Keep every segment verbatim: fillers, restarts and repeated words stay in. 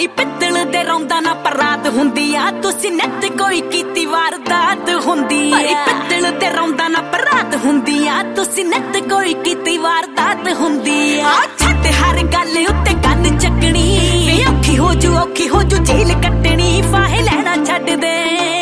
भाई पित्तल दे रौंदा ना परात हुंदी आ तुसी नैट कोई कीती वारदात हुंदी भाई पित्तल दे रौंदा ना परात हुंदी आ तुसी नैट कोई कीती वारदात हुंदी आ छड्ड हर गल उत्ते गल चकनी औखी हो जू औखी हो जू झील कट्टनी फाहे लैना छड्ड दे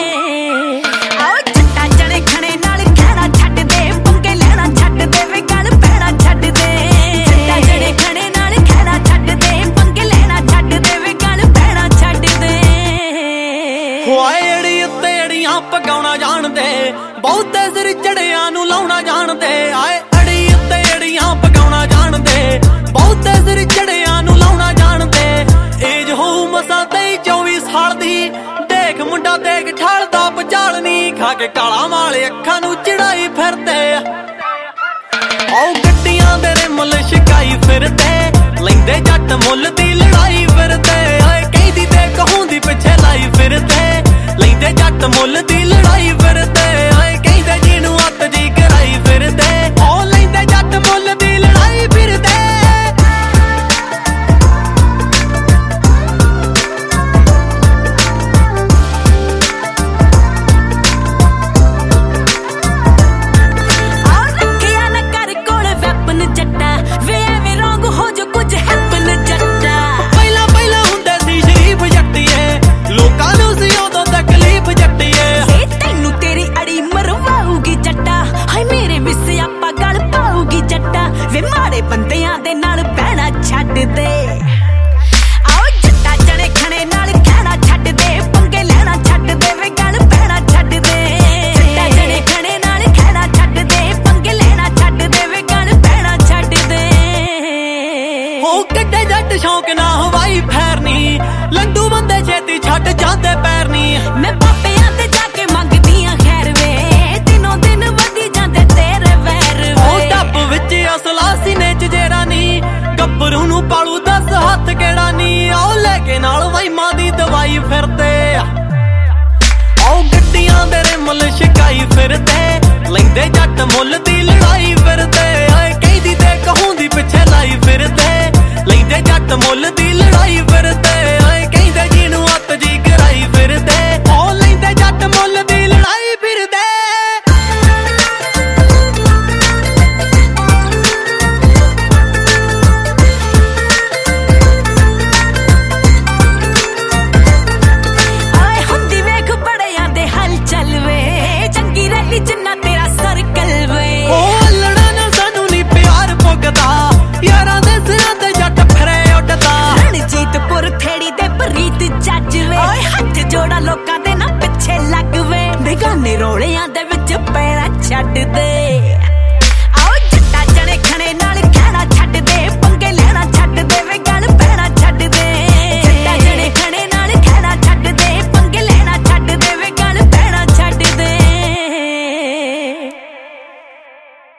पकाउणा जाणदे बहुते सिर चढ़िया नू लाउणा जाणदे आए अड़ी उत्ते अड़ियां पकाउणा जाणदे बहुते सिर चढ़िया नू लाउणा जाणदे एज हो मसा तेई चौबी साल दी देख मुंडा देख ठालदा पचालनी खा के काला वाले अखां नू चढ़ाई फिरदे आओ गड्डियां दे रिम लिशकाई फिरदे लैंदे जट मुल दी लड़ाई फिरदे आए कई दी ते कहूं दी पिछे लाई फिरदे लैंदे जट मुल दी लड़ाई फिरदे आए कहंदे जीनू अत जी कराई फिरदे ओ लैंदे जट मुल दी लड़ाई फिरदे आ रखिया ना कर कोल वैपन जट्टा वे एवें रंग हो जो कुछ हैपन जट्टा पहला पहला हुंदे सी शरीफ जट्टीए लोकां नू सी उदों तकलीफ जट्टीए तैनू तेरी अड़ी मरवाऊगी जट्टा हाय मेरे विस आपा गल पाऊगी जट्टा वे माड़े बंदियां दे नाल बहना छड्ड दे आओ जट्टा जने खने नाल कहना छड्ड दे पंगे लेना छड्ड दे वे गल बहना छड्ड दे जट्टा जने खने नाल कहना छड्ड दे पंगे लेना छड्ड दे वे गल बहना छड्ड दे ओ कड्डे जट शौक ना हवाई फैरनी लड्डू बंदे छेती छड्ड जांदे पैरनी मैं बापियां ते जाके मंगदियां खैर वे दिनों दिन वधी जांदे तेरे वैर वे ओ टप विच असला सीने च जेड़ा नी गब्बरू नू पालू दस हथ केड़ा नी आओ लेके नाल वाइमां दी दवाई फिरदे आओ गड्डियां दे रिम लिशकाई फिरदे लैंदे जट मुल दी लड़ाई फिरदे आए कई दी ते कहूं दी पिछे लाई फिरदे लैंदे जट मुल दी लड़ाई फिरदे आए कहंदे जीनू अत जी कराई फिरदे ओ लैंदे जट मुल दी लड़ाई फिरदे आए हुंदी वेख बड़ियां दे हल चल वे चंगी रैली जिन्ना तेरा सर्कल वे ओ लड़ा ना सानू नी प्यार पुगदा यारां दे सिरां ते जट फिरे उडदा रणजीतपुर थेड़ी दे प्रीत जज वे ओए हथ जोड़ा लोकां दे ना पिछे लग वे बेगाने रोलियां दे विच पैणा छड्ड दे।